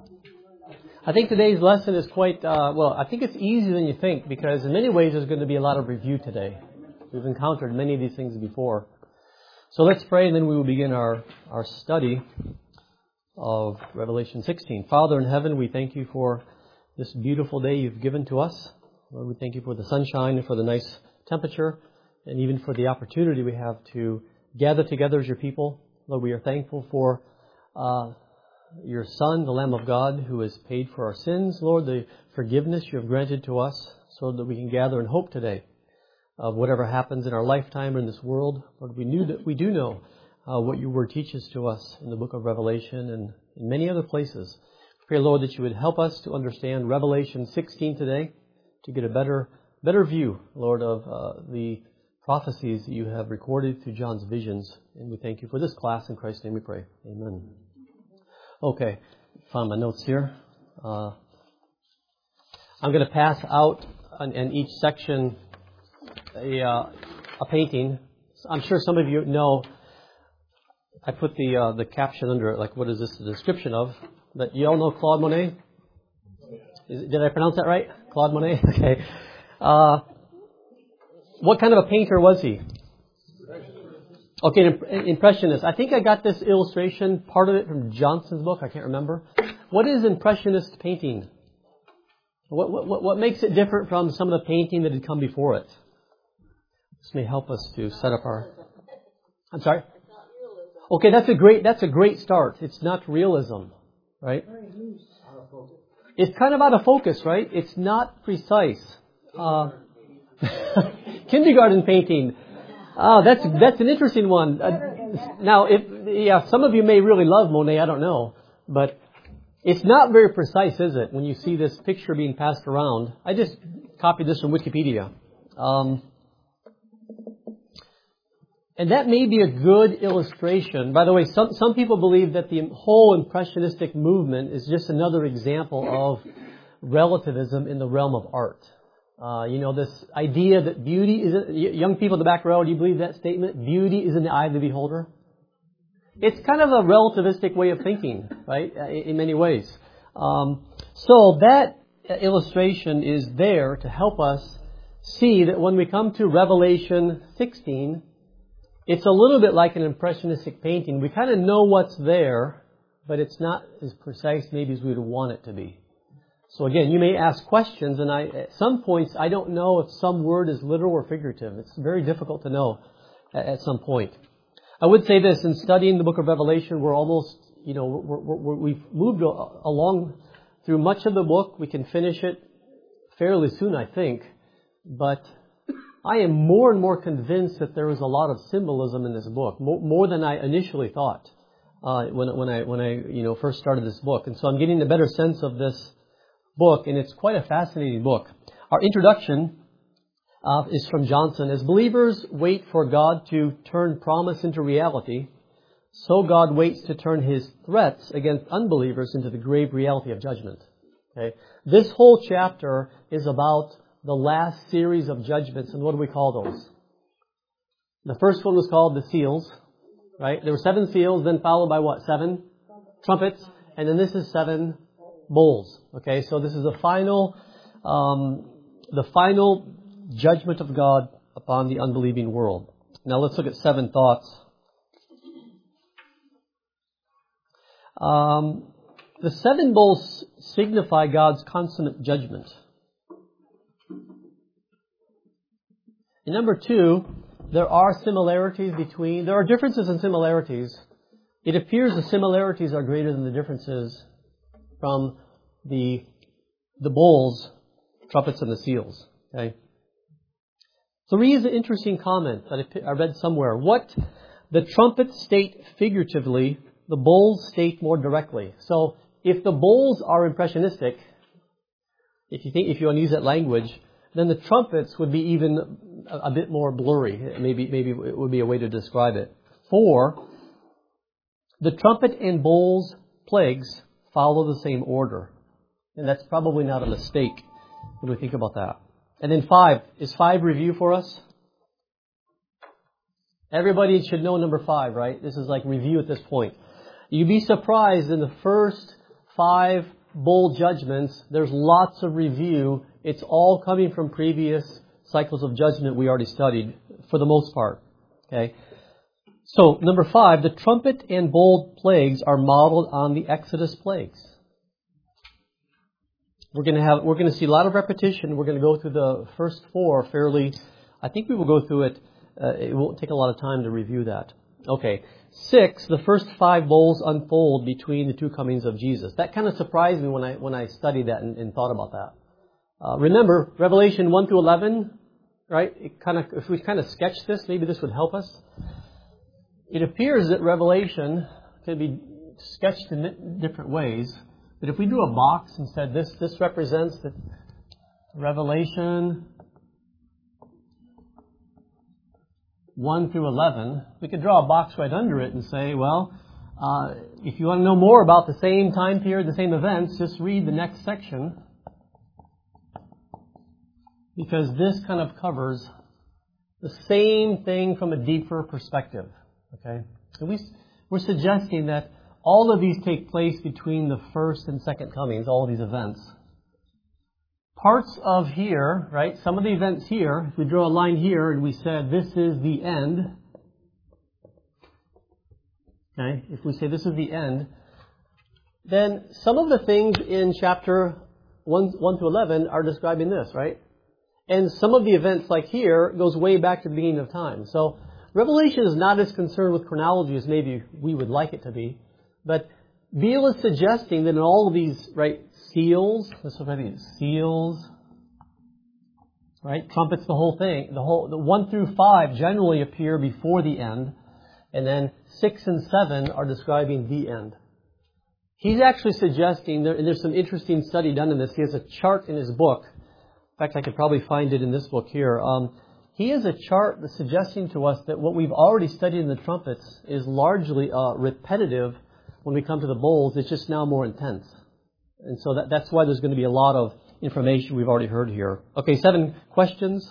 I think today's lesson is quite, I think it's easier than you think, because in many ways there's going to be a lot of review today. We've encountered many of these things before. So let's pray, and then we will begin our study of Revelation 16. Father in heaven, we thank you for this beautiful day you've given to us. Lord, we thank you for the sunshine and for the nice temperature, and even for the opportunity we have to gather together as your people. Lord, we are thankful for your Son, the Lamb of God, who has paid for our sins. Lord, the forgiveness you have granted to us so that we can gather in hope today of whatever happens in our lifetime or in this world. Lord, we do know what your word teaches to us in the book of Revelation and in many other places. Pray, Lord, that you would help us to understand Revelation 16 today, to get a better view, Lord, of the prophecies that you have recorded through John's visions. And we thank you for this class. In Christ's name we pray. Amen. Okay, found my notes here. I'm going to pass out in each section a painting. I'm sure some of you know. I put the caption under it, like, what is this a description of? But you all know Claude Monet? Did I pronounce that right? Claude Monet? Okay. What kind of a painter was he? Okay, Impressionist. I think I got this illustration, part of it from Johnson's book. I can't remember. What is Impressionist painting? What makes it different from some of the painting that had come before it? This may help us to set up our... I'm sorry? Okay, that's a great start. It's not realism, right? It's kind of out of focus, right? It's not precise. Kindergarten painting. That's an interesting one. Now, some of you may really love Monet. I don't know, but it's not very precise, is it? When you see this picture being passed around, I just copied this from Wikipedia, and that may be a good illustration. By the way, some people believe that the whole Impressionistic movement is just another example of relativism in the realm of art. This idea that beauty is... Young people in the back row, do you believe that statement? Beauty is in the eye of the beholder? It's kind of a relativistic way of thinking, right? In many ways. So that illustration is there to help us see that when we come to Revelation 16, it's a little bit like an Impressionistic painting. We kind of know what's there, but it's not as precise maybe as we would want it to be. So again, you may ask questions, and at some points, I don't know if some word is literal or figurative. It's very difficult to know at some point. I would say this: in studying the book of Revelation, we're almost, we've moved along through much of the book. We can finish it fairly soon, I think. But I am more and more convinced that there is a lot of symbolism in this book, more than I initially thought when I first started this book. And so I'm getting a better sense of this book, and it's quite a fascinating book. Our introduction is from Johnson. As believers wait for God to turn promise into reality, so God waits to turn His threats against unbelievers into the grave reality of judgment. Okay? This whole chapter is about the last series of judgments, and what do we call those? The first one was called the seals, right? There were 7 seals, then followed by what? 7 trumpets, and then this is 7 bowls. Okay, so this is the final judgment of God upon the unbelieving world. Now let's look at 7 thoughts. The 7 bowls signify God's consummate judgment. And number 2, there are differences and similarities. It appears the similarities are greater than the differences from the bowls, trumpets, and the seals. Okay. 3 is an interesting comment that I read somewhere. What the trumpets state figuratively, the bowls state more directly. So if the bowls are impressionistic, if you want to use that language, then the trumpets would be even a bit more blurry. Maybe it would be a way to describe it. 4, the trumpet and bowls plagues follow the same order. And that's probably not a mistake when we think about that. And then 5. Is 5 review for us? Everybody should know number 5, right? This is like review at this point. You'd be surprised in the first 5 bowl judgments, there's lots of review. It's all coming from previous cycles of judgment we already studied, for the most part. Okay. So, number 5, the trumpet and bowl plagues are modeled on the Exodus plagues. We're going to see a lot of repetition. We're going to go through the first 4 fairly. I think we will go through it. It won't take a lot of time to review that. Okay. 6, the first 5 bowls unfold between the 2 comings of Jesus. That kind of surprised me when I studied that and thought about that. Remember, Revelation 1 through 11, right? If we kind of sketch this, maybe this would help us. It appears that Revelation can be sketched in different ways. But if we drew a box and said this represents the Revelation 1 through 11, we could draw a box right under it and say, well, if you want to know more about the same time period, the same events, just read the next section. Because this kind of covers the same thing from a deeper perspective. Okay? So we're suggesting that all of these take place between the first and second comings, all of these events. Parts of here, right, some of the events here, if we draw a line here and we said this is the end, okay, if we say this is the end, then some of the things in chapter 1 to 11 are describing this, right? And some of the events like here goes way back to the beginning of time. So Revelation is not as concerned with chronology as maybe we would like it to be. But Beale is suggesting that in all of these, right, seals, let's look at these, seals, right, trumpets, the whole thing, the 1 through 5 generally appear before the end, and then 6 and 7 are describing the end. He's actually suggesting, and there's some interesting study done in this, he has a chart in his book. In fact, I could probably find it in this book here. He has a chart that's suggesting to us that what we've already studied in the trumpets is largely repetitive when we come to the bowls. It's just now more intense. And so that's why there's going to be a lot of information we've already heard here. Okay, 7 questions.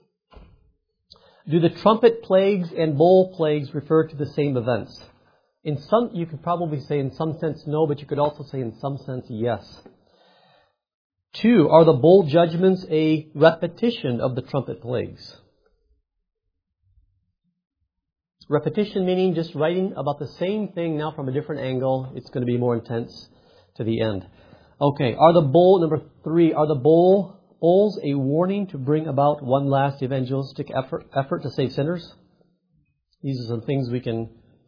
Do the trumpet plagues and bowl plagues refer to the same events? In some, you could probably say in some sense no, but you could also say in some sense yes. 2, are the bowl judgments a repetition of the trumpet plagues? Repetition meaning just writing about the same thing now from a different angle. It's going to be more intense to the end. Okay, number 3, are the bowls a warning to bring about one last evangelistic effort to save sinners? These are some things we can...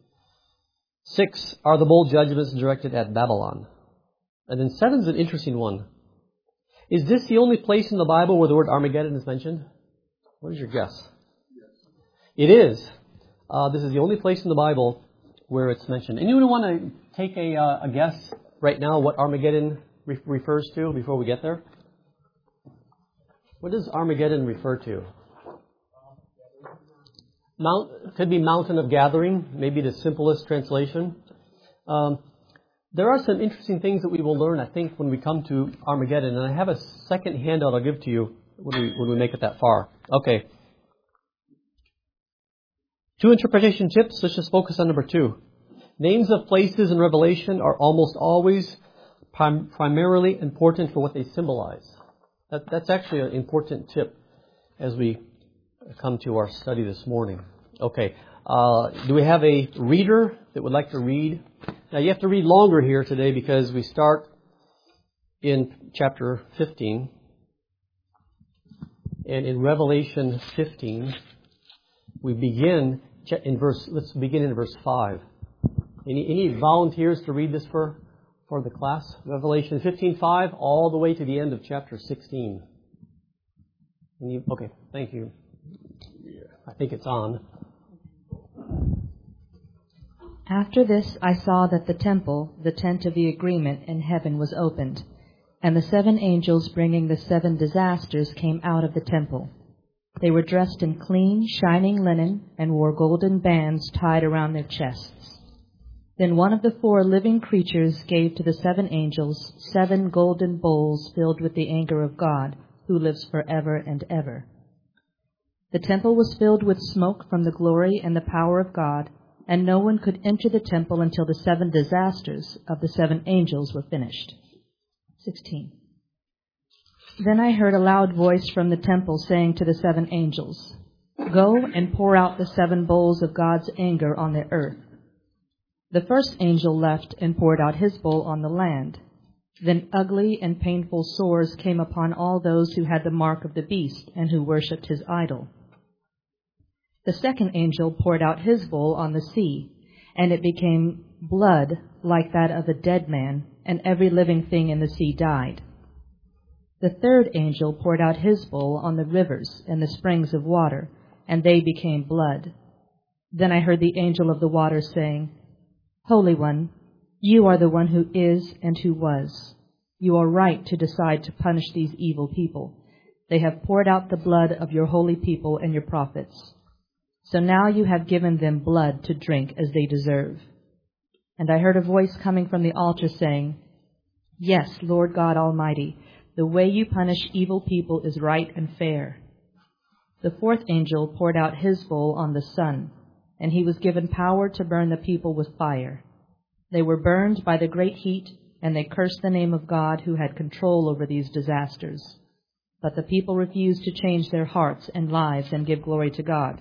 6, are the bowl judgments directed at Babylon? And then 7 is an interesting one. Is this the only place in the Bible where the word Armageddon is mentioned? What is your guess? Yes. It is. This is the only place in the Bible where it's mentioned. Anyone want to take a guess right now what Armageddon refers to before we get there? What does Armageddon refer to? Could be mountain of gathering, maybe the simplest translation. There are some interesting things that we will learn, I think, when we come to Armageddon. And I have a second handout I'll give to you when we make it that far. Okay. 2 interpretation tips. Let's just focus on number 2. Names of places in Revelation are almost always primarily important for what they symbolize. That's actually an important tip as we come to our study this morning. Okay. Do we have a reader that would like to read? Now you have to read longer here today because we start in chapter 15. And in Revelation 15, we begin let's begin in verse 5. Any volunteers to read this for the class? Revelation 15:5 all the way to the end of chapter 16. Okay, thank you. I think it's on. After this I saw that the temple, the tent of the agreement in heaven, was opened, and the 7 angels bringing the 7 disasters came out of the temple. They were dressed in clean, shining linen and wore golden bands tied around their chests. Then one of the 4 living creatures gave to the 7 angels 7 golden bowls filled with the anger of God, who lives forever and ever. The temple was filled with smoke from the glory and the power of God, and no one could enter the temple until the 7 disasters of the 7 angels were finished. 16. Then I heard a loud voice from the temple saying to the 7 angels, "Go and pour out the 7 bowls of God's anger on the earth." The first angel left and poured out his bowl on the land. Then ugly and painful sores came upon all those who had the mark of the beast and who worshipped his idol. The second angel poured out his bowl on the sea, and it became blood like that of a dead man, and every living thing in the sea died. The third angel poured out his bowl on the rivers and the springs of water, and they became blood. Then I heard the angel of the water saying, "Holy One, you are the one who is and who was. You are right to decide to punish these evil people. They have poured out the blood of your holy people and your prophets. So now you have given them blood to drink as they deserve." And I heard a voice coming from the altar saying, "Yes, Lord God Almighty, the way you punish evil people is right and fair." The fourth angel poured out his bowl on the sun, and he was given power to burn the people with fire. They were burned by the great heat, and they cursed the name of God who had control over these disasters. But the people refused to change their hearts and lives and give glory to God.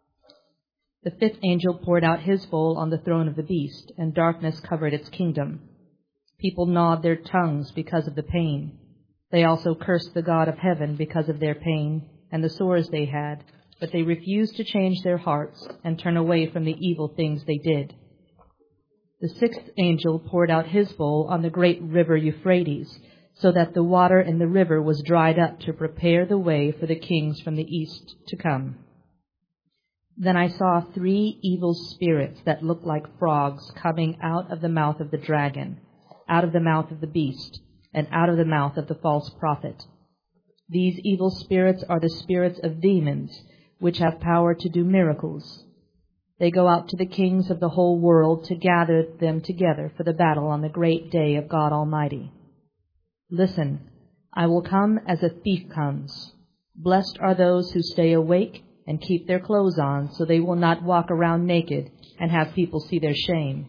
The fifth angel poured out his bowl on the throne of the beast, and darkness covered its kingdom. People gnawed their tongues because of the pain. They also cursed the God of heaven because of their pain and the sores they had, but they refused to change their hearts and turn away from the evil things they did. The sixth angel poured out his bowl on the great river Euphrates, so that the water in the river was dried up to prepare the way for the kings from the east to come. Then I saw 3 evil spirits that looked like frogs coming out of the mouth of the dragon, out of the mouth of the beast, and out of the mouth of the false prophet. These evil spirits are the spirits of demons, which have power to do miracles. They go out to the kings of the whole world to gather them together for the battle on the great day of God Almighty. Listen, I will come as a thief comes. Blessed are those who stay awake and keep their clothes on, so they will not walk around naked and have people see their shame.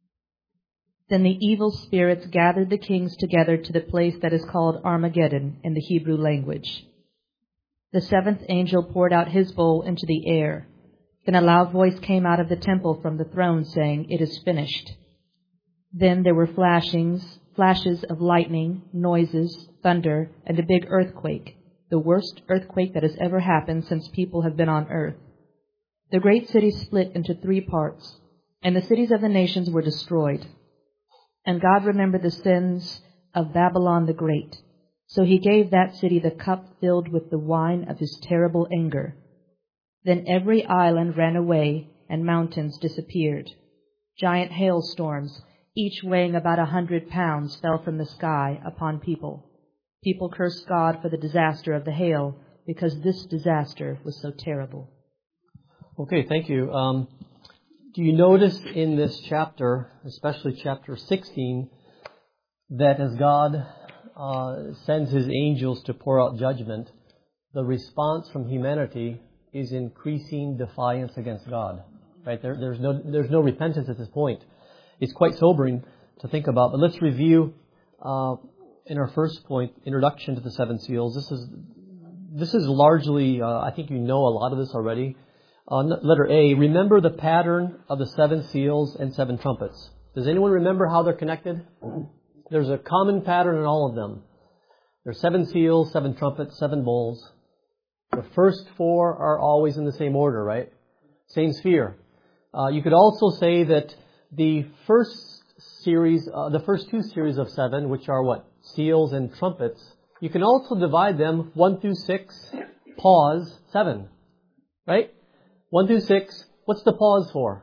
Then the evil spirits gathered the kings together to the place that is called Armageddon in the Hebrew language. The 7th angel poured out his bowl into the air. Then a loud voice came out of the temple from the throne saying, "It is finished." Then there were flashes of lightning, noises, thunder, and a big earthquake, the worst earthquake that has ever happened since people have been on earth. The great city split into 3 parts, and the cities of the nations were destroyed. And God remembered the sins of Babylon the Great. So he gave that city the cup filled with the wine of his terrible anger. Then every island ran away, and mountains disappeared. Giant hailstorms, each weighing about 100 pounds, fell from the sky upon people. People cursed God for the disaster of the hail, because this disaster was so terrible. Okay, thank you. Do you notice in this chapter, especially chapter 16, that as God sends his angels to pour out judgment, the response from humanity is increasing defiance against God. Right? There's no repentance at this point. It's quite sobering to think about. But let's review in our first point, introduction to the 7 seals. This is largely, I think you know a lot of this already. Letter A, remember the pattern of the 7 seals and 7 trumpets. Does anyone remember how they're connected? There's a common pattern in all of them. There's 7 seals, 7 trumpets, 7 bowls. The first 4 are always in the same order, right? Same sphere. You could also say that the first 2 series of 7, which are what? Seals and trumpets. You can also divide them 1 through 6, pause, 7. Right? 1 through 6, what's the pause for?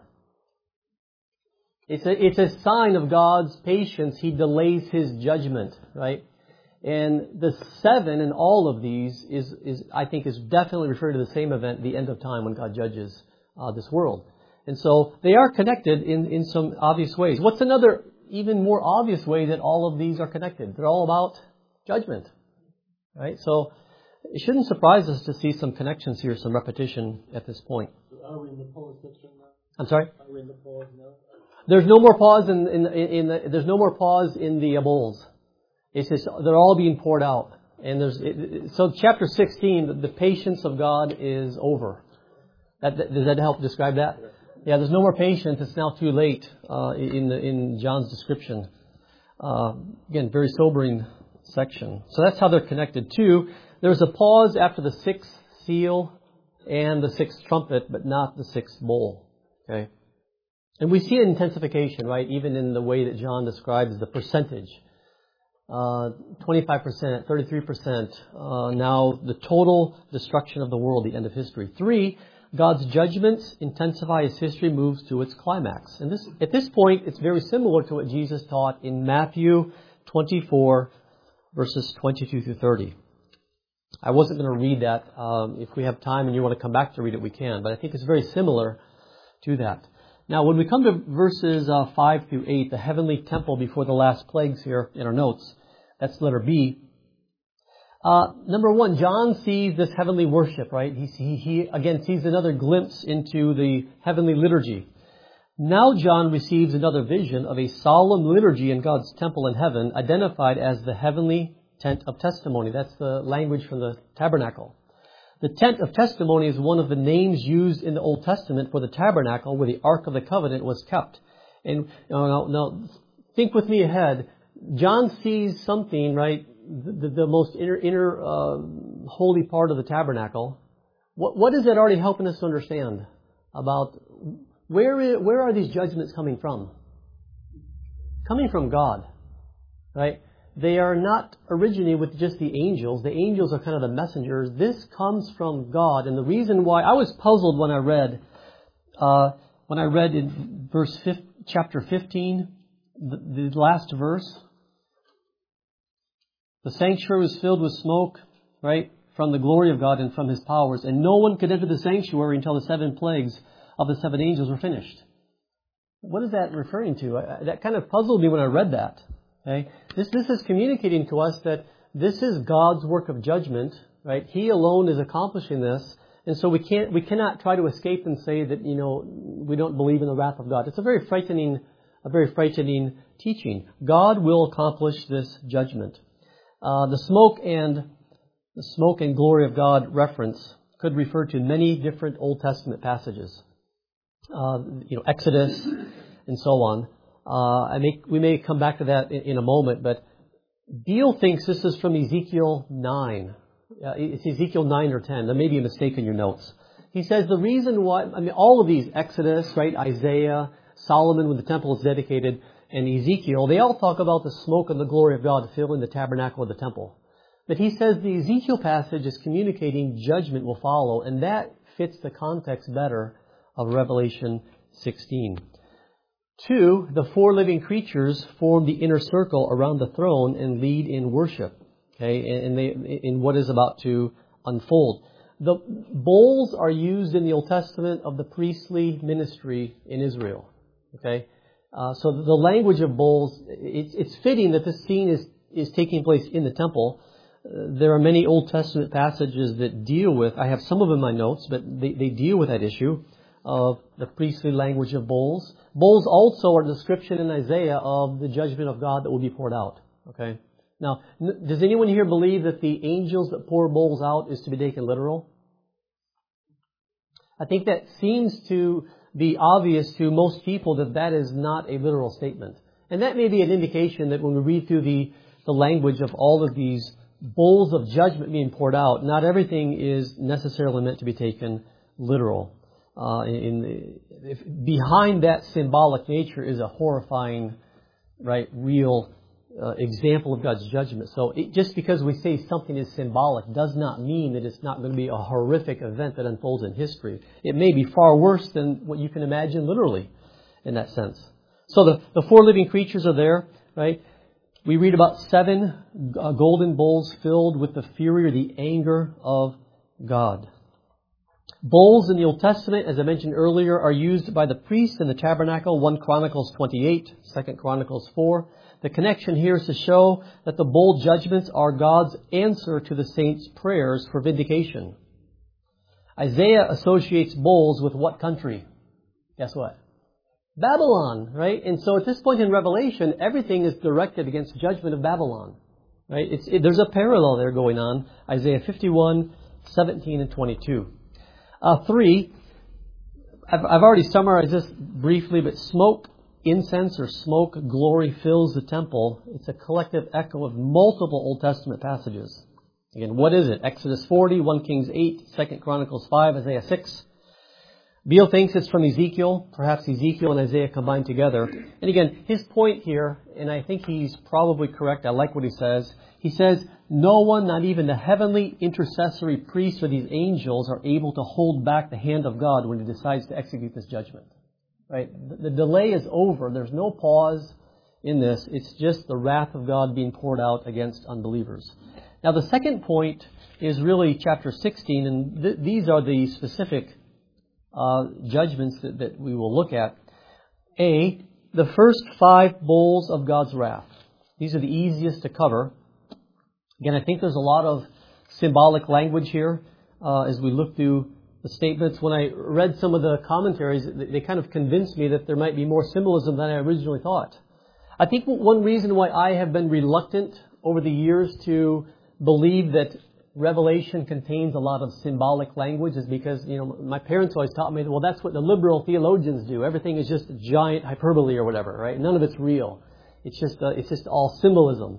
It's a sign of God's patience. He delays his judgment, right? And the 7 in all of these is definitely referring to the same event, the end of time, when God judges this world. And so they are connected in some obvious ways. What's another even more obvious way that all of these are connected? They're all about judgment, right? So it shouldn't surprise us to see some connections here, some repetition at this point. Are we in the polar section now? I'm sorry? There's no more pause there's no more pause in the bowls. It's just, they're all being poured out. And so chapter 16, the patience of God is over. Does that help describe that? Yeah, there's no more patience. It's now too late, in John's description. Again, very sobering section. So that's how they're connected too. There's a pause after the sixth seal and the sixth trumpet, but not the sixth bowl. Okay? And we see intensification, right? Even in the way that John describes the percentage. 25%, 33%. Now the total destruction of the world, the end of history. 3, God's judgments intensify as history moves to its climax. And at this point, it's very similar to what Jesus taught in Matthew 24, verses 22 through 30. I wasn't going to read that. If we have time and you want to come back to read it, we can. But I think it's very similar to that. Now, when we come to verses 5 through 8, the heavenly temple before the last plagues here in our notes, that's letter B. Number 1, John sees this heavenly worship, right? He again sees another glimpse into the heavenly liturgy. Now John receives another vision of a solemn liturgy in God's temple in heaven, identified as the heavenly tent of testimony. That's the language from the tabernacle. The tent of testimony is one of the names used in the Old Testament for the tabernacle where the Ark of the Covenant was kept. And now think with me ahead. John sees something, right? The most inner holy part of the tabernacle. What is that already helping us to understand about where are these judgments coming from? Coming from God, right? They are not originating with just the angels. The angels are kind of the messengers. This comes from God. And the reason why I was puzzled when I read in chapter 15, the last verse, the sanctuary was filled with smoke, right, from the glory of God and from His powers. And no one could enter the sanctuary until the 7 plagues of the 7 angels were finished. What is that referring to? That kind of puzzled me when I read that. Okay? This is communicating to us that this is God's work of judgment, right? He alone is accomplishing this, and so we cannot try to escape and say that we don't believe in the wrath of God. It's a very frightening teaching. God will accomplish this judgment. The smoke and glory of God reference could refer to many different Old Testament passages. Exodus and so on. We may come back to that in a moment, but Beale thinks this is from Ezekiel 9. It's Ezekiel 9 or 10. There may be a mistake in your notes. He says the reason why, all of these, Exodus, right, Isaiah, Solomon when the temple is dedicated, and Ezekiel, they all talk about the smoke and the glory of God filling the tabernacle of the temple. But he says the Ezekiel passage is communicating judgment will follow, and that fits the context better of Revelation 16. 2, the 4 living creatures form the inner circle around the throne and lead in worship. Okay, and in what is about to unfold. The bowls are used in the Old Testament of the priestly ministry in Israel. Okay, so the language of bowls, it's fitting that this scene is taking place in the temple. There are many Old Testament passages that deal with, I have some of them in my notes, but they deal with that issue of the priestly language of bowls. Bowls also are a description in Isaiah of the judgment of God that will be poured out. Okay. Now, does anyone here believe that the angels that pour bowls out is to be taken literal? I think that seems to be obvious to most people that is not a literal statement. And that may be an indication that when we read through the language of all of these bowls of judgment being poured out, not everything is necessarily meant to be taken literal. Behind that symbolic nature is a horrifying, right, real example of God's judgment. So just because we say something is symbolic does not mean that it's not going to be a horrific event that unfolds in history. It may be far worse than what you can imagine literally in that sense. So the 4 living creatures are there, right? We read about 7 golden bowls filled with the fury or the anger of God. Bowls in the Old Testament, as I mentioned earlier, are used by the priests in the tabernacle, 1 Chronicles 28, 2 Chronicles 4. The connection here is to show that the bowl judgments are God's answer to the saints' prayers for vindication. Isaiah associates bowls with what country? Guess what? Babylon, right? And so at this point in Revelation, everything is directed against judgment of Babylon, right? There's a parallel there going on. Isaiah 51, 17, and 22. 3, I've already summarized this briefly, but smoke, incense, or smoke glory fills the temple. It's a collective echo of multiple Old Testament passages. Again, what is it? Exodus 40, 1 Kings 8, 2 Chronicles 5, Isaiah 6. Beale thinks it's from Ezekiel, perhaps Ezekiel and Isaiah combined together. And again, his point here, and I think he's probably correct, I like what he says. He says, no one, not even the heavenly intercessory priests or these angels, are able to hold back the hand of God when He decides to execute this judgment. Right? The delay is over. There's no pause in this. It's just the wrath of God being poured out against unbelievers. Now the second point is really chapter 16, and these are the specific judgments that we will look at. A, the first 5 bowls of God's wrath. These are the easiest to cover. Again, I think there's a lot of symbolic language here as we look through the statements. When I read some of the commentaries, they kind of convinced me that there might be more symbolism than I originally thought. I think one reason why I have been reluctant over the years to believe that Revelation contains a lot of symbolic language is because, my parents always taught me, well, that's what the liberal theologians do. Everything is just a giant hyperbole or whatever, right? None of it's real. It's just all symbolism.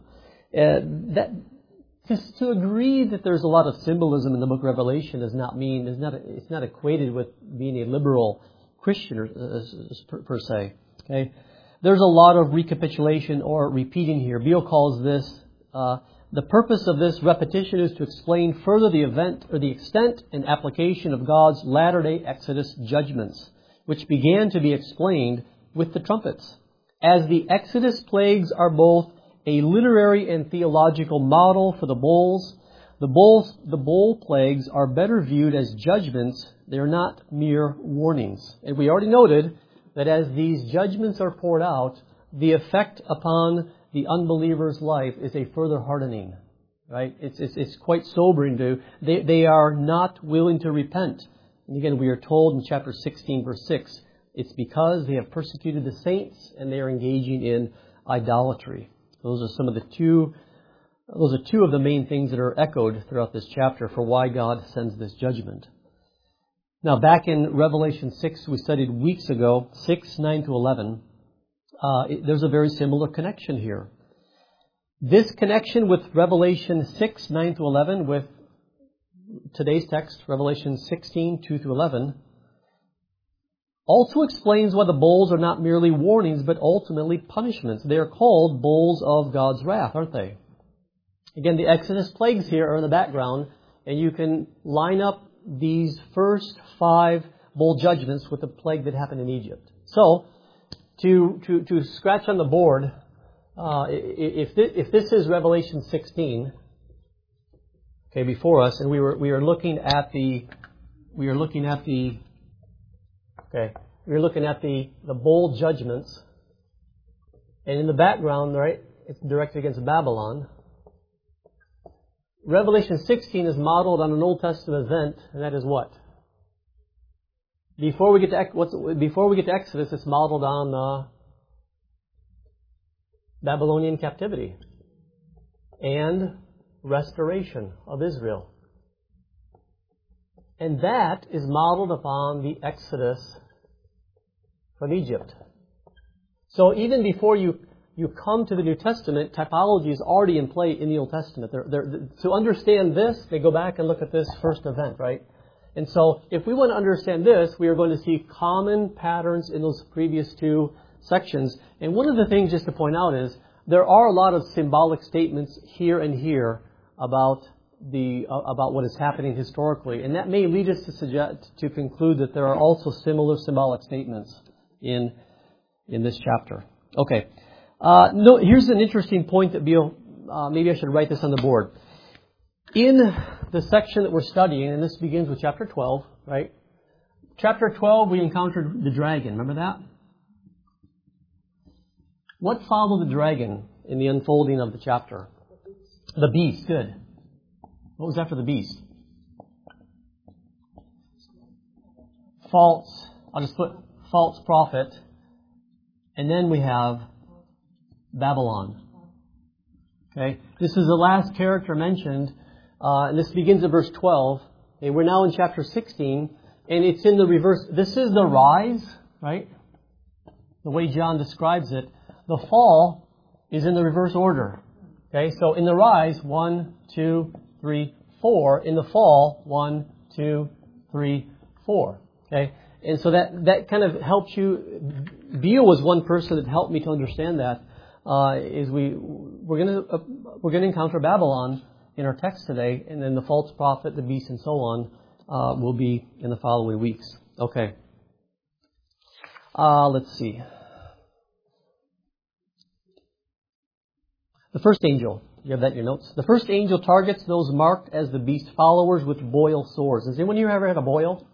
Just to agree that there's a lot of symbolism in the book of Revelation it's not equated with being a liberal Christian per se. Okay, there's a lot of recapitulation or repeating here. Beale calls this the purpose of this repetition is to explain further the event or the extent and application of God's latter-day Exodus judgments, which began to be explained with the trumpets. As the Exodus plagues are both a literary and theological model for the bowls, the bowl plagues are better viewed as judgments. They are not mere warnings. And we already noted that as these judgments are poured out, the effect upon the unbeliever's life is a further hardening. Right? It's quite sobering. They are not willing to repent. And again, we are told in chapter 16, verse 6, it's because they have persecuted the saints and they are engaging in idolatry. Those are two of the main things that are echoed throughout this chapter for why God sends this judgment. Now, back in Revelation 6, we studied weeks ago, 6, 9 to 11, there's a very similar connection here. This connection with Revelation 6, 9 to 11, with today's text, Revelation 16, 2 to 11, also explains why the bowls are not merely warnings, but ultimately punishments. They are called bowls of God's wrath, aren't they? Again, the Exodus plagues here are in the background, and you can line up these first 5 bowl judgments with the plague that happened in Egypt. So, to scratch on the board, if this is Revelation 16, okay, before us, and we are looking at the bowl judgments, and in the background, right, it's directed against Babylon. Revelation 16 is modeled on an Old Testament event, and that is what? Before we get to Exodus, it's modeled on Babylonian captivity and restoration of Israel. And that is modeled upon the Exodus from Egypt. So even before you come to the New Testament, typology is already in play in the Old Testament. To understand this, they go back and look at this first event, right? And so if we want to understand this, we are going to see common patterns in those previous 2 sections. And one of the things just to point out is there are a lot of symbolic statements here and here about what is happening historically, and that may lead us to conclude that there are also similar symbolic statements in this chapter. Okay, here's an interesting point that Beale. Maybe I should write this on the board. In the section that we're studying, and this begins with chapter 12, right? Chapter 12, we encountered the dragon. Remember that? What followed the dragon in the unfolding of the chapter? The beast. Good. What was after the beast? False. I'll just put false prophet, and then we have Babylon. Okay, this is the last character mentioned, and this begins at verse 12. Okay, we're now in chapter 16, and it's in the reverse. This is the rise, right? The way John describes it. The fall is in the reverse order. Okay, so in the rise, 1, 2, 3, 4. In the fall, 1, 2, 3, 4. Okay, and so that kind of helps you. Beale was one person that helped me to understand that. Is we're going to encounter Babylon in our text today, and then the false prophet, the beast, and so on will be in the following weeks. Okay. Let's see. The first angel. You have that in your notes. The first angel targets those marked as the beast followers with boil sores. Has anyone here ever had a boil?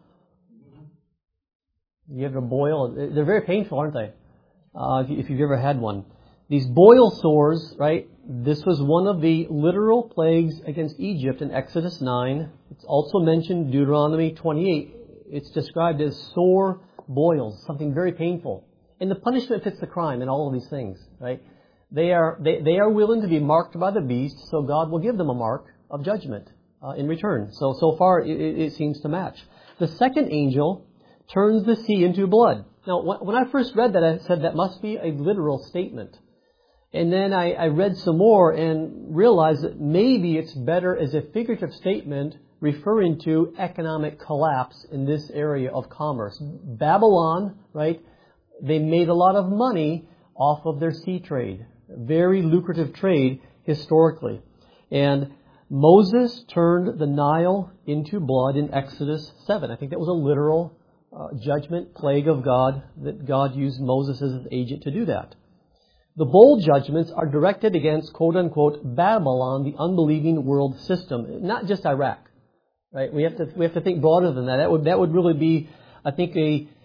You ever had a boil? They're very painful, aren't they? If you've ever had one. These boil sores, right? This was one of the literal plagues against Egypt in Exodus 9. It's also mentioned in Deuteronomy 28. It's described as sore boils, something very painful. And the punishment fits the crime in all of these things, right? They are willing to be marked by the beast, so God will give them a mark of judgment in return. So far, it seems to match. The second angel turns the sea into blood. Now, when I first read that, I said that must be a literal statement. And then I read some more and realized that maybe it's better as a figurative statement referring to economic collapse in this area of commerce. Babylon, right, they made a lot of money off of their sea trade. Very lucrative trade historically. And Moses turned the Nile into blood in Exodus 7. I think that was a literal judgment, plague of God, that God used Moses as his agent to do that. The bowl judgments are directed against, quote-unquote, Babylon, the unbelieving world system, not just Iraq. Right? We have to think broader than that. That would really be, I think,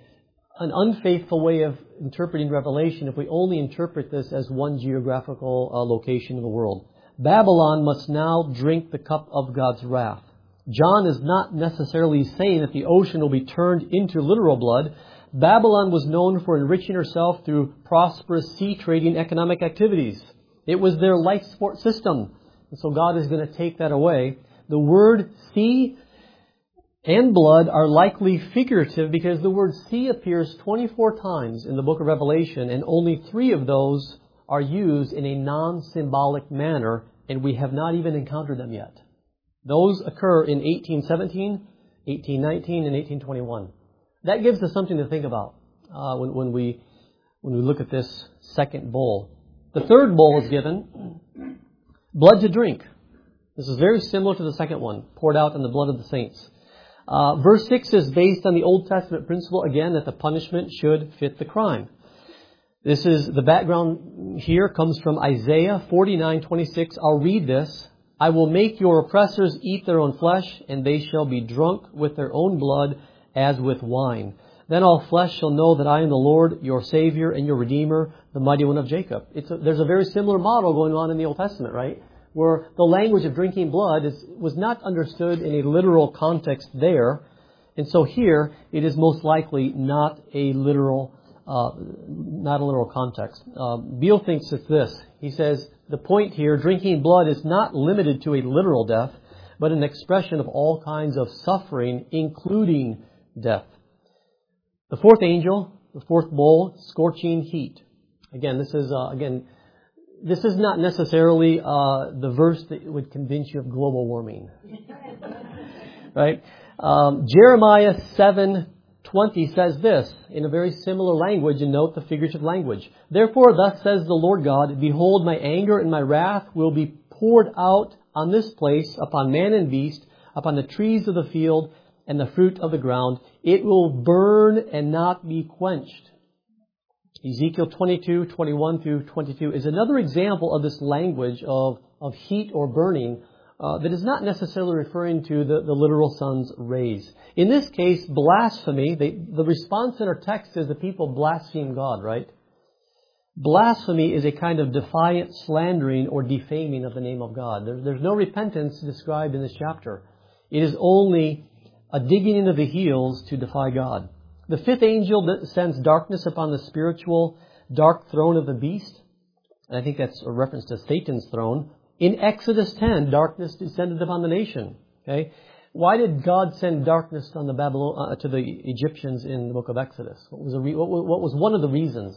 an unfaithful way of interpreting Revelation if we only interpret this as one geographical location in the world. Babylon must now drink the cup of God's wrath. John is not necessarily saying that the ocean will be turned into literal blood. Babylon was known for enriching herself through prosperous sea trading economic activities. It was their life support system. And so God is going to take that away. The word sea and blood are likely figurative because the word sea appears 24 times in the book of Revelation, and only 3 of those are used in a non-symbolic manner, and we have not even encountered them yet. Those occur in 1817, 1819, and 1821. That gives us something to think about when we look at this second bowl. The third bowl is given blood to drink. This is very similar to the second one, poured out in the blood of the saints. Verse 6 is based on the Old Testament principle, again, that the punishment should fit the crime. This is the background here comes from Isaiah 49:26. I'll read this. I will make your oppressors eat their own flesh, and they shall be drunk with their own blood as with wine. Then all flesh shall know that I am the Lord, your Savior and your Redeemer, the Mighty One of Jacob. There's a very similar model going on in the Old Testament, right? Where the language of drinking blood was not understood in a literal context there. And so here, it is most likely not a literal context. Beale thinks it's this. He says, the point here, drinking blood is not limited to a literal death, but an expression of all kinds of suffering, including death. The fourth angel, the fourth bowl, scorching heat. Again, this is not necessarily the verse that would convince you of global warming. Right? Jeremiah 7:20 says this in a very similar language, and note the figurative language. Therefore, thus says the Lord God, behold, my anger and my wrath will be poured out on this place, upon man and beast, upon the trees of the field and the fruit of the ground. It will burn and not be quenched. Ezekiel 22:21 through 22 is another example of this language of heat or burning that is not necessarily referring to the literal sun's rays. In this case, blasphemy, the response in our text is the people blaspheme God, right? Blasphemy is a kind of defiant slandering or defaming of the name of God. There's no repentance described in this chapter. It is only a digging into the heels to defy God. The fifth angel that sends darkness upon the spiritual dark throne of the beast. And I think that's a reference to Satan's throne. In Exodus 10, darkness descended upon the nation. Okay? Why did God send darkness on the to the Egyptians in the book of Exodus? What was one of the reasons?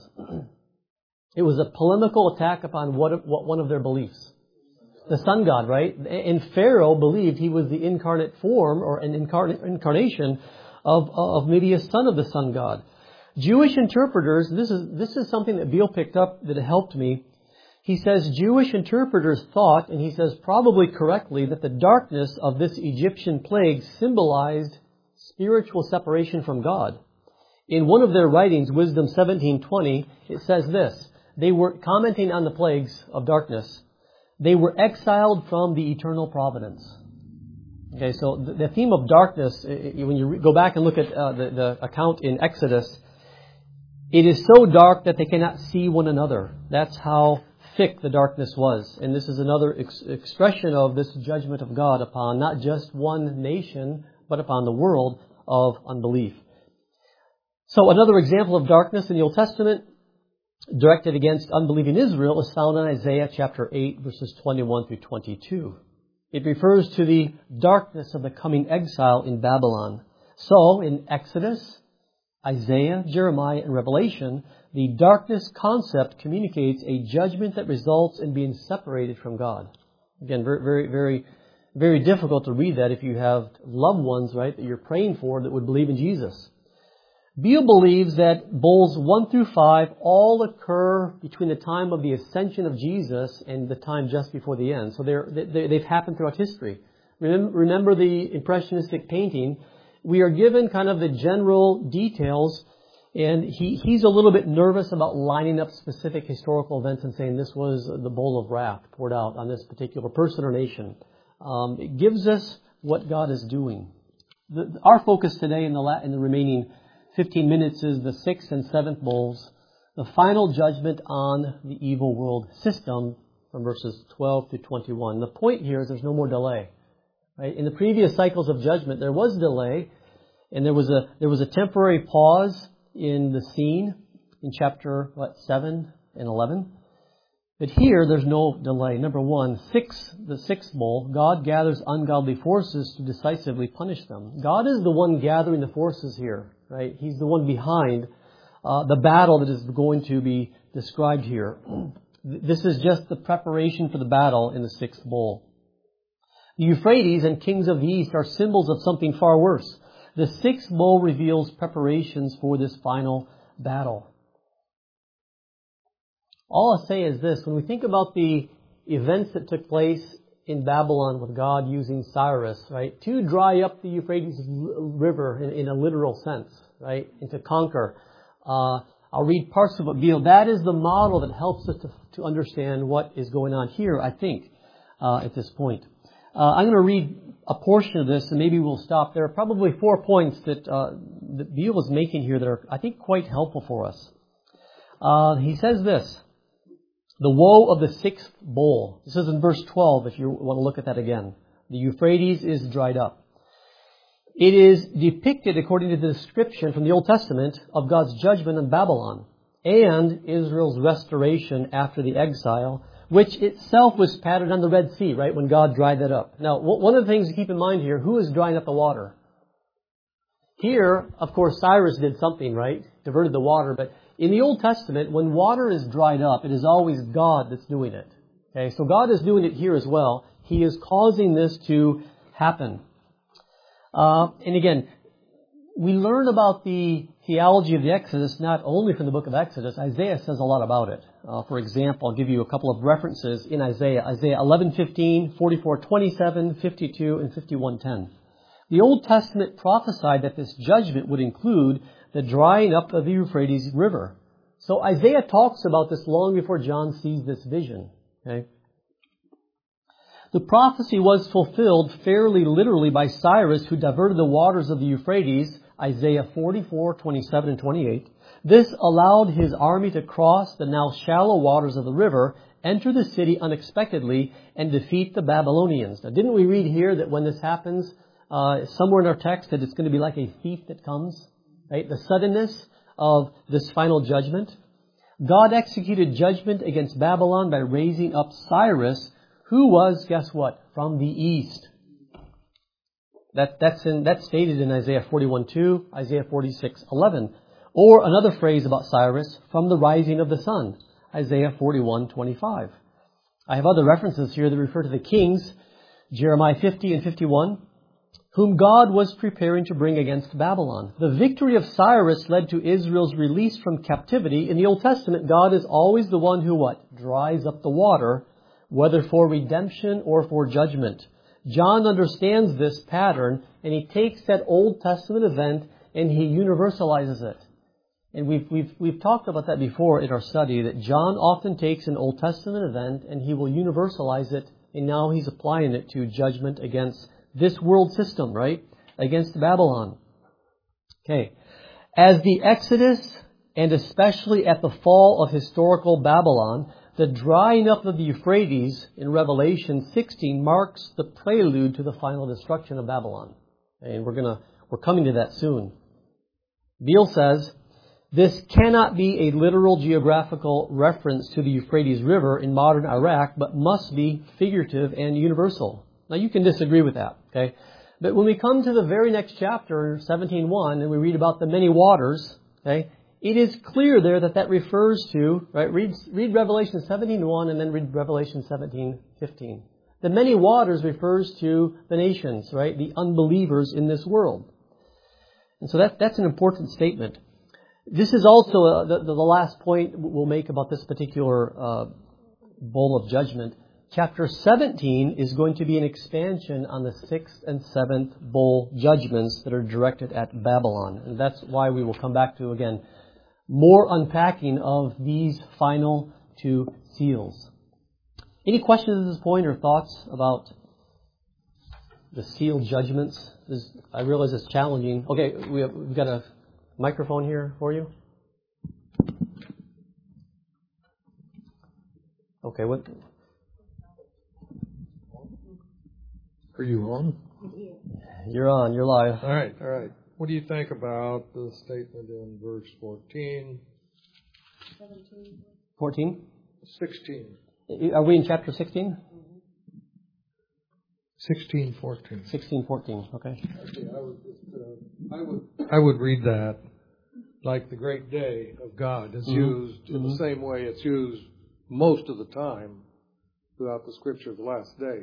It was a polemical attack upon one of their beliefs. The sun god, right? And Pharaoh believed he was the incarnate form or an incarnation of maybe a son of the sun god. Jewish interpreters, this is something that Beale picked up that helped me. He says Jewish interpreters thought, and he says probably correctly, that the darkness of this Egyptian plague symbolized spiritual separation from God. In one of their writings, Wisdom 17:20, it says this. They were commenting on the plagues of darkness. They were exiled from the eternal providence. Okay, so the theme of darkness, when you go back and look at the account in Exodus, it is so dark that they cannot see one another. That's how thick the darkness was. And this is another expression of this judgment of God upon not just one nation, but upon the world of unbelief. So another example of darkness in the Old Testament directed against unbelieving Israel is found in Isaiah chapter 8, verses 21 through 22. It refers to the darkness of the coming exile in Babylon. So in Exodus, Isaiah, Jeremiah, and Revelation, the darkness concept communicates a judgment that results in being separated from God. Again, very, very, very, very difficult to read that if you have loved ones, right, that you're praying for that would believe in Jesus. Beale believes that bowls 1 through 5 all occur between the time of the ascension of Jesus and the time just before the end. So they've happened throughout history. Remember the Impressionistic painting. We are given kind of the general details, and he's a little bit nervous about lining up specific historical events and saying this was the bowl of wrath poured out on this particular person or nation. It gives us what God is doing. Our focus today in the remaining 15 minutes is the 6th and 7th bowls, the final judgment on the evil world system from verses 12 to 21. The point here is there's no more delay. Right? In the previous cycles of judgment, there was delay, and there was a temporary pause in the scene in chapter 7 and 11. But here, there's no delay. Number 1, the 6th bowl, God gathers ungodly forces to decisively punish them. God is the one gathering the forces here, right? He's the one behind the battle that is going to be described here. This is just the preparation for the battle in the 6th bowl. The Euphrates and kings of the east are symbols of something far worse. The 6th bowl reveals preparations for this final battle. All I'll say is this. When we think about the events that took place in Babylon with God using Cyrus, right, to dry up the Euphrates River in a literal sense, right, and to conquer. I'll read parts of it. That is the model that helps us to understand what is going on here, I think, at this point. I'm going to read a portion of this, and maybe we'll stop. There are probably 4 points that Beale is making here that are, I think, quite helpful for us. He says this. The woe of the 6th bowl. This is in verse 12, if you want to look at that again. The Euphrates is dried up. It is depicted, according to the description from the Old Testament, of God's judgment on Babylon and Israel's restoration after the exile, which itself was patterned on the Red Sea, right, when God dried that up. Now, one of the things to keep in mind here, who is drying up the water? Here, of course, Cyrus did something, right, diverted the water, but in the Old Testament, when water is dried up, it is always God that's doing it. Okay, so God is doing it here as well. He is causing this to happen. And again, we learn about the theology of the Exodus not only from the book of Exodus. Isaiah says a lot about it. For example, I'll give you a couple of references in Isaiah. Isaiah 11:15, 44:27, 52, and 51:10. The Old Testament prophesied that this judgment would include the drying up of the Euphrates River. So Isaiah talks about this long before John sees this vision. Okay? The prophecy was fulfilled fairly literally by Cyrus, who diverted the waters of the Euphrates, Isaiah 44:27 and 28. This allowed his army to cross the now shallow waters of the river, enter the city unexpectedly, and defeat the Babylonians. Now, didn't we read here that when this happens, somewhere in our text, that it's going to be like a thief that comes? right? The suddenness of this final judgment. God executed judgment against Babylon by raising up Cyrus, who was, guess what? From the east. That's stated in Isaiah 41:2, Isaiah 46:11. Or another phrase about Cyrus, from the rising of the sun, Isaiah 41:25. I have other references here that refer to the kings, Jeremiah 50 and 51, whom God was preparing to bring against Babylon. The victory of Cyrus led to Israel's release from captivity. In the Old Testament, God is always the one who what? Dries up the water, whether for redemption or for judgment. John understands this pattern, and he takes that Old Testament event and he universalizes it. And we've talked about that before in our study, that John often takes an Old Testament event and he will universalize it, and now he's applying it to judgment against this world system, right? Against Babylon. Okay. As the Exodus, and especially at the fall of historical Babylon, the drying up of the Euphrates in Revelation 16 marks the prelude to the final destruction of Babylon. And we're coming to that soon. Beale says, this cannot be a literal geographical reference to the Euphrates River in modern Iraq, but must be figurative and universal. Now you can disagree with that, okay? But when we come to the very next chapter, 17:1, and we read about the many waters, okay, it is clear there that refers to, right? Read Revelation 17:1 and then read Revelation 17:15. The many waters refers to the nations, right? The unbelievers in this world. And so that's an important statement. This is also the last point we'll make about this particular bowl of judgment. Chapter 17 is going to be an expansion on the 6th and 7th bowl judgments that are directed at Babylon. And that's why we will come back to, again, more unpacking of these final 2 seals. Any questions at this point or thoughts about the seal judgments? I realize it's challenging. Okay, we've got a microphone here for you. Okay, what? Are you on? You're on. You're live. All right. What do you think about the statement in verse 14? 14? 16. Are we in chapter 16? 16:14. 16:14. Okay. I would read that like the great day of God is used in the same way it's used most of the time throughout the Scripture, the last day.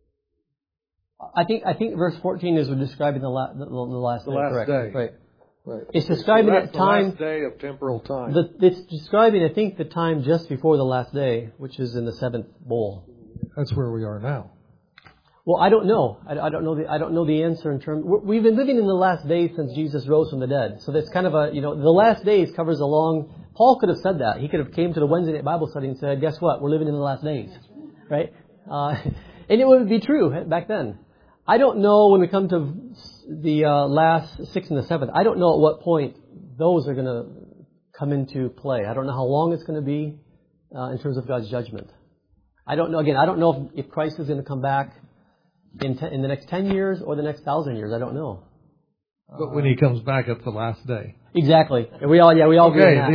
I think verse 14 is describing the last day. The last day. Right. It's describing that time. The last day of temporal time. It's describing, I think, the time just before the last day, which is in the 7th bowl. That's where we are now. Well, I don't know. I don't know the answer in terms. We've been living in the last days since Jesus rose from the dead. So that's kind of the last days covers a long. Paul could have said that. He could have came to the Wednesday night Bible study and said, "Guess what? We're living in the last days," right? And it would be true back then. I don't know when we come to the last 6th and the 7th. I don't know at what point those are going to come into play. I don't know how long it's going to be in terms of God's judgment. I don't know. Again, I don't know if Christ is going to come back in the next 10 years or the next 1,000 years. I don't know. But when He comes back, it's the last day. Exactly. We all agree on that.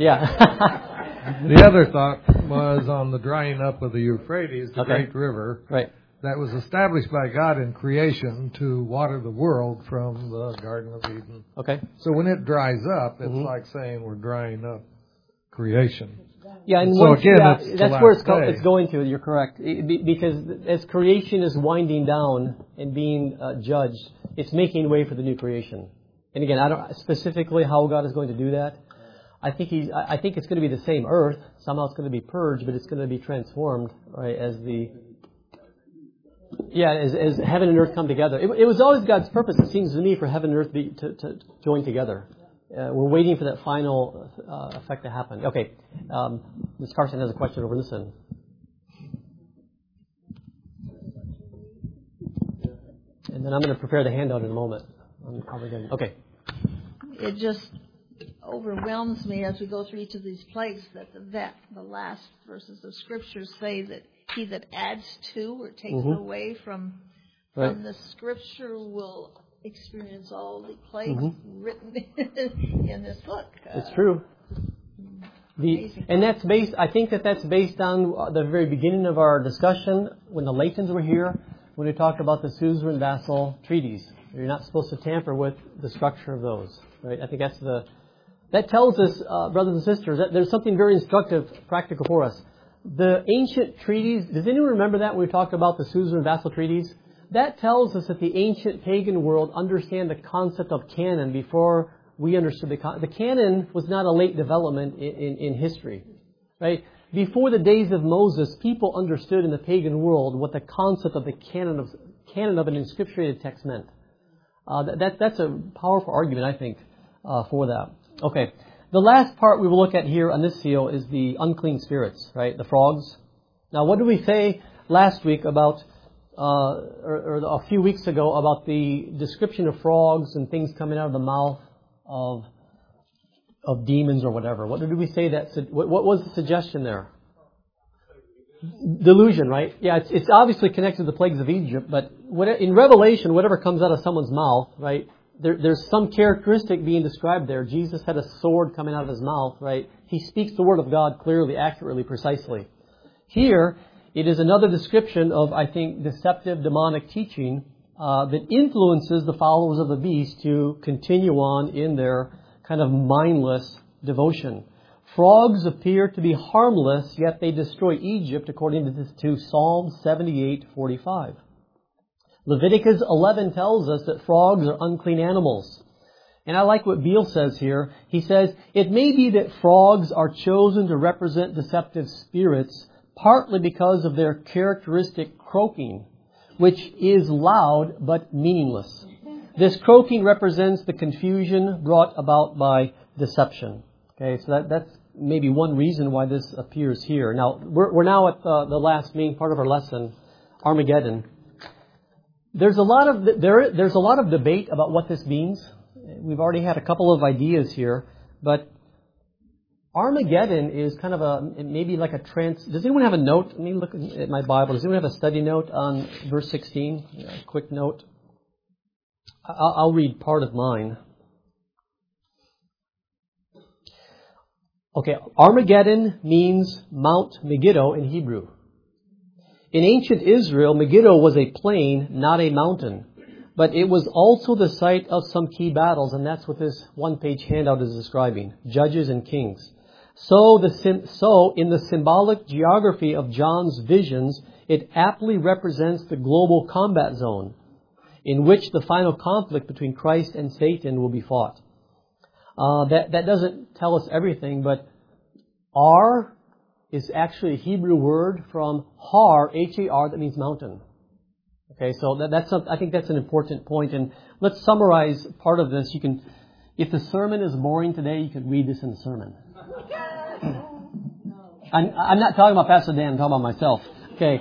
The other thought was on the drying up of the Euphrates, the great river. Right. That was established by God in creation to water the world from the Garden of Eden. Okay. So when it dries up, it's like saying we're drying up creation. Yeah, and so again, that's where it's going to. You're correct, because as creation is winding down and being judged, it's making way for the new creation. And again, I don't specifically how God is going to do that. I think it's going to be the same earth. Somehow it's going to be purged, but it's going to be transformed, right? As heaven and earth come together. It was always God's purpose, it seems to me, for heaven and earth to join together. We're waiting for that final effect to happen. Okay, Ms. Carson has a question over this end. And then I'm going to prepare the handout in a moment. Okay. It just overwhelms me as we go through each of these plagues that the last verses of Scripture say that he that adds to or takes away from the Scripture will experience all the plagues written in this book. It's true. And that's based, I think that's based on the very beginning of our discussion when the Laytons were here, when we talked about the suzerain vassal treaties. You're not supposed to tamper with the structure of those, right? I think that tells us, brothers and sisters, that there's something very instructive, practical for us. The ancient treaties, does anyone remember that when we talked about the suzerain vassal treaties? That tells us that the ancient pagan world understand the concept of canon before we understood the canon was not a late development in history, right? Before the days of Moses, people understood in the pagan world what the concept of the canon of an inscripturated text meant. That's a powerful argument, I think, for that. Okay, the last part we will look at here on this seal is the unclean spirits, right? The frogs. Now, what did we say last week about, or a few weeks ago, about the description of frogs and things coming out of the mouth of demons or whatever? What did we say what was the suggestion there? Delusion, right? Yeah, it's obviously connected to the plagues of Egypt, but in Revelation, whatever comes out of someone's mouth, right, there's some characteristic being described there. Jesus had a sword coming out of his mouth, right? He speaks the word of God clearly, accurately, precisely. Here, it is another description of, I think, deceptive demonic teaching that influences the followers of the beast to continue on in their kind of mindless devotion. Frogs appear to be harmless, yet they destroy Egypt, according to Psalm 78:45. Leviticus 11 tells us that frogs are unclean animals. And I like what Beale says here. He says, it may be that frogs are chosen to represent deceptive spirits, partly because of their characteristic croaking, which is loud but meaningless. This croaking represents the confusion brought about by deception. Okay, so that's maybe one reason why this appears here. Now, we're now at the last main part of our lesson, Armageddon. There's a lot of debate about what this means. We've already had a couple of ideas here, but Armageddon is kind of maybe like a does anyone have a note? Let me look at my Bible. Does anyone have a study note on verse 16? A quick note. I'll read part of mine. Okay, Armageddon means Mount Megiddo in Hebrew. In ancient Israel, Megiddo was a plain, not a mountain. But it was also the site of some key battles, and that's what this one-page handout is describing, Judges and Kings. So in the symbolic geography of John's visions, it aptly represents the global combat zone in which the final conflict between Christ and Satan will be fought. That doesn't tell us everything, but Ar is actually a Hebrew word from Har, H-A-R, that means mountain. Okay, so I think that's an important point. And let's summarize part of this. If the sermon is boring today, you can read this in the sermon. I'm not talking about Pastor Dan, I'm talking about myself. Okay.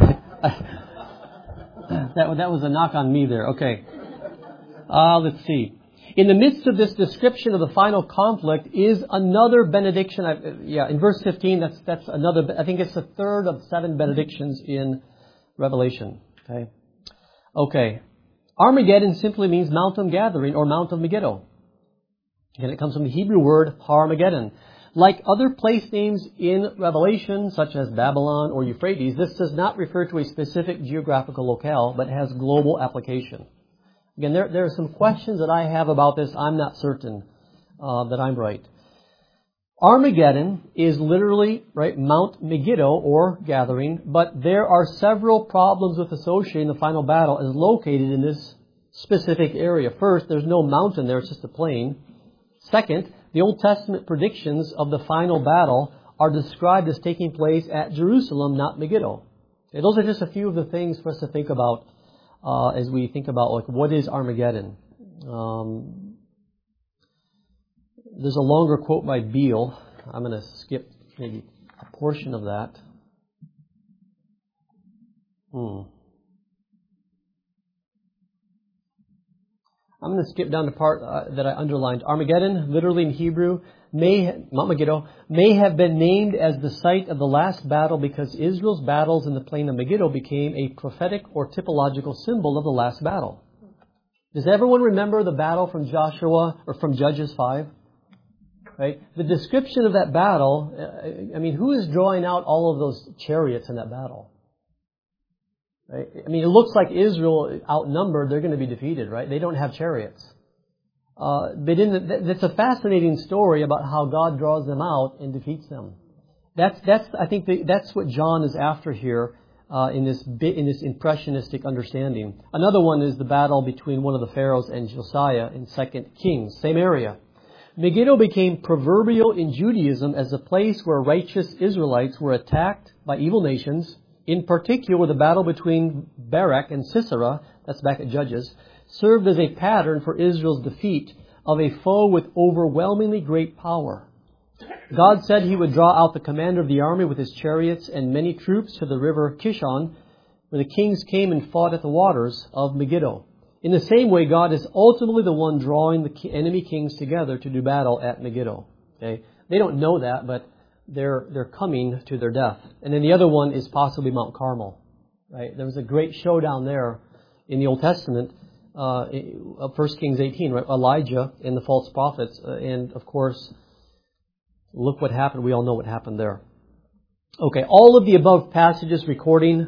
That was a knock on me there. Okay. Let's see. In the midst of this description of the final conflict is another benediction. In verse 15, that's another. I think it's the third of 7 benedictions in Revelation. Okay. Armageddon simply means mountain gathering or Mount of Megiddo. Again, it comes from the Hebrew word Harmageddon. Like other place names in Revelation, such as Babylon or Euphrates, this does not refer to a specific geographical locale, but has global application. Again, there are some questions that I have about this. I'm not certain that I'm right. Armageddon is literally, right, Mount Megiddo or gathering, but there are several problems with associating the final battle as located in this specific area. First, there's no mountain there, it's just a plain. Second, the Old Testament predictions of the final battle are described as taking place at Jerusalem, not Megiddo. Okay, those are just a few of the things for us to think about as we think about, like, what is Armageddon? There's a longer quote by Beale. I'm going to skip maybe a portion of that. I'm going to skip down the part that I underlined. Armageddon, literally in Hebrew, Mount Megiddo, may have been named as the site of the last battle because Israel's battles in the plain of Megiddo became a prophetic or typological symbol of the last battle. Does everyone remember the battle from Joshua or from Judges 5? Right? The description of that battle, who is drawing out all of those chariots in that battle? Right? It looks like Israel outnumbered, they're going to be defeated, right? They don't have chariots. That's a fascinating story about how God draws them out and defeats them. I think that's what John is after here in this impressionistic understanding. Another one is the battle between one of the pharaohs and Josiah in 2 Kings, same area. Megiddo became proverbial in Judaism as a place where righteous Israelites were attacked by evil nations. In particular, the battle between Barak and Sisera, that's back at Judges, served as a pattern for Israel's defeat of a foe with overwhelmingly great power. God said He would draw out the commander of the army with his chariots and many troops to the river Kishon, where the kings came and fought at the waters of Megiddo. In the same way, God is ultimately the one drawing the enemy kings together to do battle at Megiddo. Okay? They don't know that, but they're coming to their death. And then the other one is possibly Mount Carmel. Right? There was a great showdown there in the Old Testament, 1 Kings 18, right? Elijah and the false prophets. And of course, look what happened. We all know what happened there. Okay, all of the above passages recording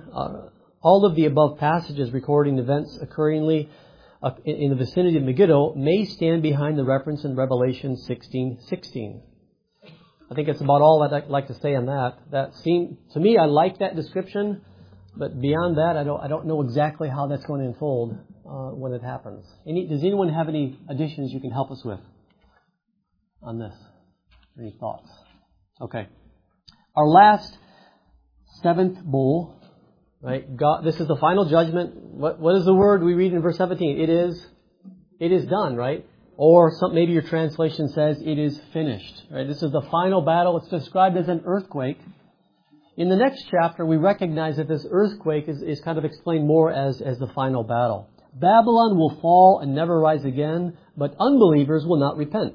events occurring in the vicinity of Megiddo may stand behind the reference in Revelation 16:16. I think it's about all I'd like to say on that. To me, I like that description, but beyond that, I don't know exactly how that's going to unfold when it happens. Does anyone have any additions you can help us with on this? Any thoughts? Okay. Our last seventh bowl, right? God, this is the final judgment. What is the word we read in verse 17? It is done, right? Or maybe your translation says it is finished, right? This is the final battle. It's described as an earthquake. In the next chapter, we recognize that this earthquake is kind of explained more as the final battle. Babylon will fall and never rise again, but unbelievers will not repent.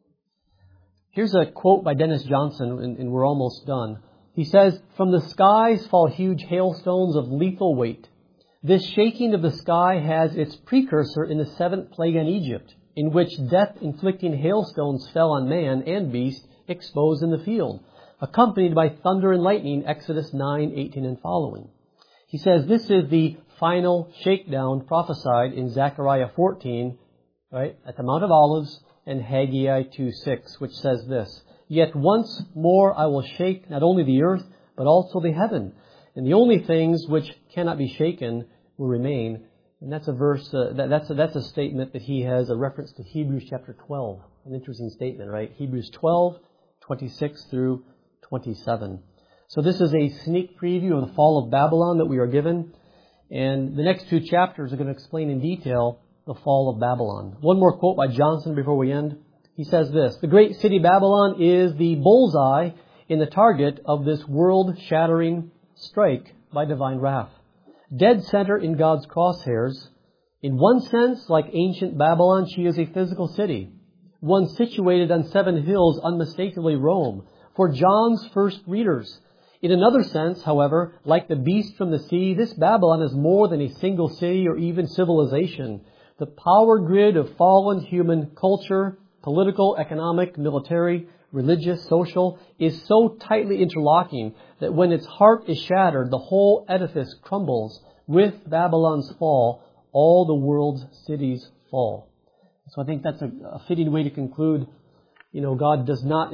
Here's a quote by Dennis Johnson, and we're almost done. He says, "From the skies fall huge hailstones of lethal weight. This shaking of the sky has its precursor in the seventh plague on Egypt, in which death-inflicting hailstones fell on man and beast exposed in the field, accompanied by thunder and lightning, Exodus 9:18 and following." He says this is the final shakedown prophesied in Zechariah 14, right, at the Mount of Olives, and Haggai 2:6, which says this, "Yet once more I will shake not only the earth, but also the heaven, and the only things which cannot be shaken will remain." And that's a verse, that's a statement that he has a reference to Hebrews chapter 12. An interesting statement, right? Hebrews 12:26 through 27. So this is a sneak preview of the fall of Babylon that we are given. And the next two chapters are going to explain in detail the fall of Babylon. One more quote by Johnson before we end. He says this, "The great city Babylon is the bullseye in the target of this world-shattering strike by divine wrath. Dead center in God's crosshairs. In one sense, like ancient Babylon, she is a physical city, one situated on 7 hills, unmistakably Rome, for John's first readers. In another sense, however, like the beast from the sea, this Babylon is more than a single city or even civilization. The power grid of fallen human culture, political, economic, military, religious, social, is so tightly interlocking that when its heart is shattered, the whole edifice crumbles. With Babylon's fall, all the world's cities fall." So I think that's a fitting way to conclude. God does not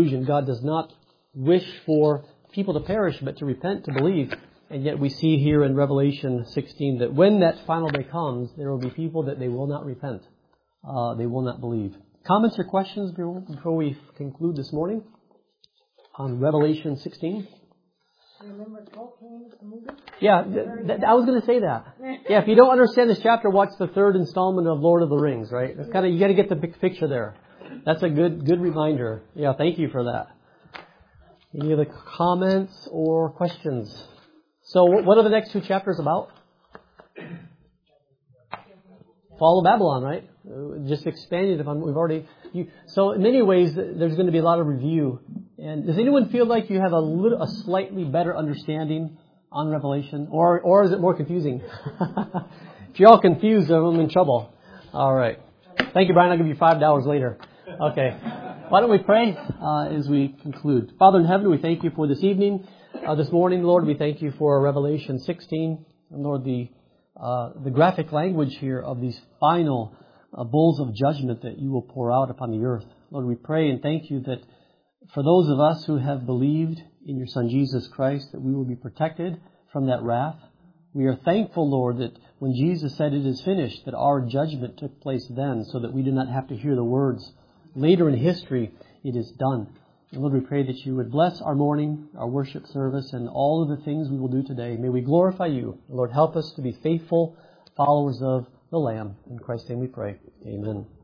wish for people to perish, but to repent, to believe. And yet we see here in Revelation 16 that when that final day comes, there will be people that they will not repent. They will not believe. Comments or questions before we conclude this morning on Revelation 16? Remember Tolkien's movie? Yeah, I was going to say that. Yeah, if you don't understand this chapter, watch the third installment of Lord of the Rings, right? That's you got to get the big picture there. That's a good reminder. Yeah, thank you for that. Any other comments or questions? So what are the next two chapters about? Fall of Babylon, right? Just expanded upon what we've already... So in many ways, there's going to be a lot of review. And does anyone feel like you have a slightly better understanding on Revelation? Or is it more confusing? If you're all confused, I'm in trouble. All right. Thank you, Brian. I'll give you $5 later. Okay. Why don't we pray as we conclude? Father in heaven, we thank you for this evening. This morning, Lord, we thank you for Revelation 16. And Lord, the graphic language here of these final bowls of judgment that you will pour out upon the earth. Lord, we pray and thank you that for those of us who have believed in your Son Jesus Christ, that we will be protected from that wrath. We are thankful, Lord, that when Jesus said it is finished, that our judgment took place then so that we do not have to hear the words later in history, it is done. And Lord, we pray that you would bless our morning, our worship service, and all of the things we will do today. May we glorify you. Lord, help us to be faithful followers of the Lamb. In Christ's name we pray. Amen.